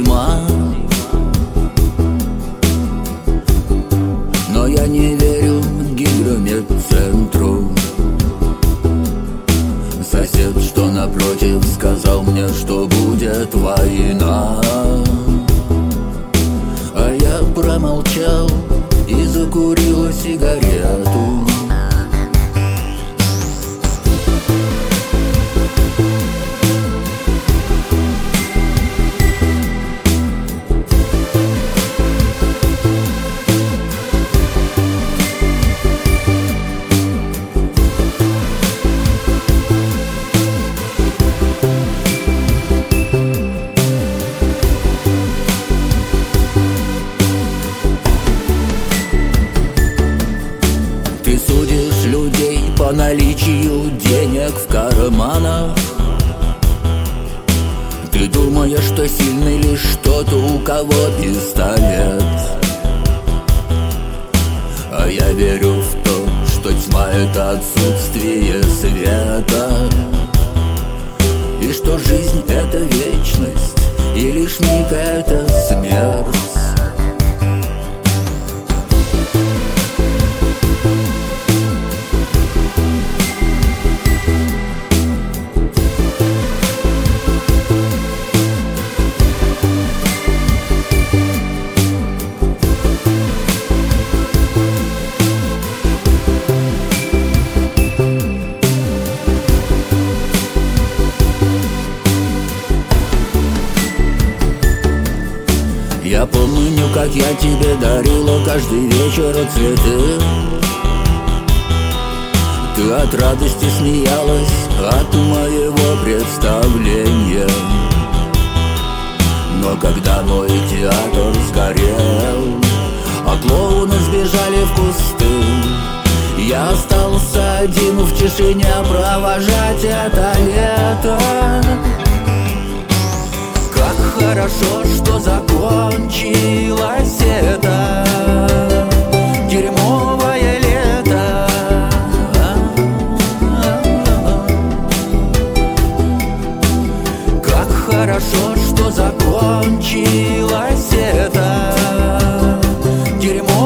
зима, но я не верю гидрометцентру. Сосед, что напротив, сказал мне, что будет война, а я промолчал и закурил сигарету. Ты судишь людей по наличию денег в карманах. Ты думаешь, что сильный лишь тот, у кого пистолет. А я верю в то, что тьма — это отсутствие света, и что жизнь — это вечность, и лишь миг — это смерть. Я помню, как я тебе дарила каждый вечер цветы. Ты от радости смеялась от моего представления. Но когда мой театр сгорел, а клоуны сбежали в кусты, я остался один в тишине провожать это лето. Как хорошо, что закончилось это дерьмовое лето. Как хорошо, что закончилось это дерьмовое лето.